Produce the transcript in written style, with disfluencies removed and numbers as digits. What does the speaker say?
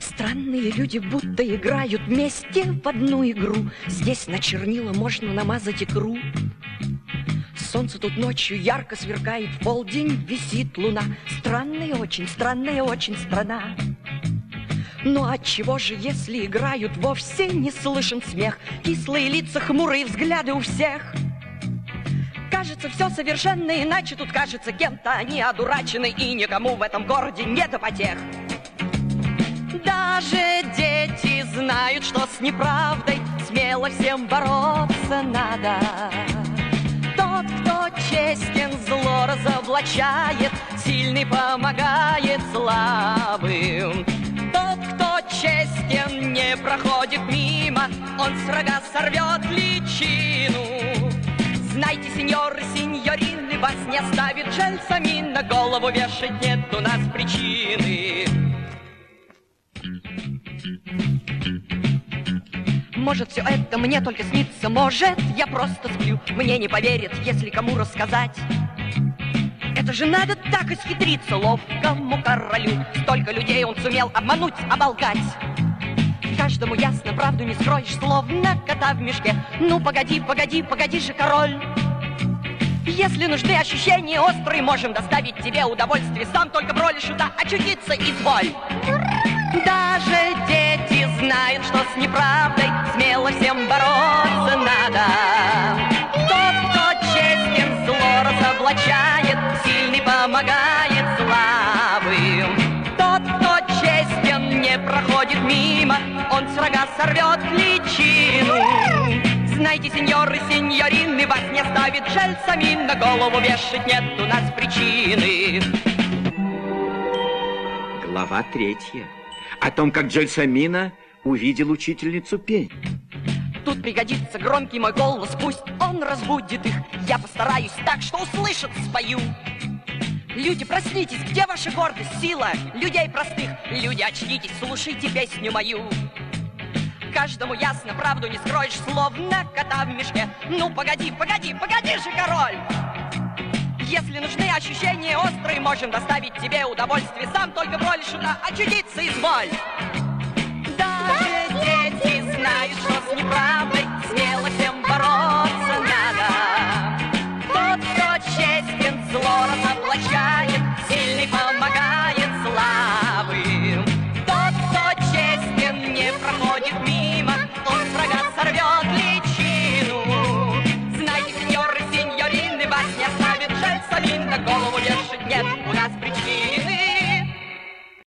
Странные люди будто играют вместе в одну игру. Здесь на чернила можно намазать икру. Солнце тут ночью ярко сверкает, в полдень висит луна. Странная очень страна. Но отчего же, если играют, вовсе не слышен смех? Кислые лица, хмурые взгляды у всех. Кажется, все совершенно иначе. Тут, кажется, кем-то они одурачены, и никому в этом городе не до потех. Даже дети знают, что с неправдой смело всем бороться надо. Тот, кто честен, зло разоблачает, сильный помогает слабым. Тот, кто честен, не проходит мимо, он с рога сорвет личину. Знайте, сеньоры, сеньорины, вас не оставит Джельсамин, на голову вешать нет у нас причины. Может, все это мне только снится, может, я просто сплю. Мне не поверят, если кому рассказать. Это же надо так исхитриться ловкому королю. Столько людей он сумел обмануть, оболгать. Каждому ясно, правду не скроешь, словно кота в мешке. Ну, погоди же, король. Если нужны ощущения острые, можем доставить тебе удовольствие. Сам только в роли шута очутиться изволь. Даже дети знают, что с неправдой смело всем бороться надо. Тот, кто честен, зло разоблачает, сильный помогает слабым. Тот, кто честен, не проходит мимо, он с рога сорвет личину. Знайте, сеньоры, сеньорины, вас не оставит Джельсамин, на голову вешать нет у нас причины. Глава 3. О том, как Джельсамина увидел учительницу петь. Тут пригодится громкий мой голос, пусть он разбудит их. Я постараюсь так, что услышат, спою. Люди, проснитесь, где ваша гордость, сила людей простых? Люди, очнитесь, слушайте песню мою. Каждому ясно, правду не скроешь, словно кота в мешке. Ну, погоди же, король! Если нужны ощущения острые, можем доставить тебе удовольствие. Сам только в роли шута очутиться изволь. Даже дети знают, что с неправдой смело всем бороться надо. Тот, кто честен, зло разоблачает, сильный помогает слабым. Тот, кто честен, не проходит мимо, он с рога сорвет личину. Знайте, сеньоры, сеньорины, вас не оставит Джельсамин, на голову вешать нет у нас причин.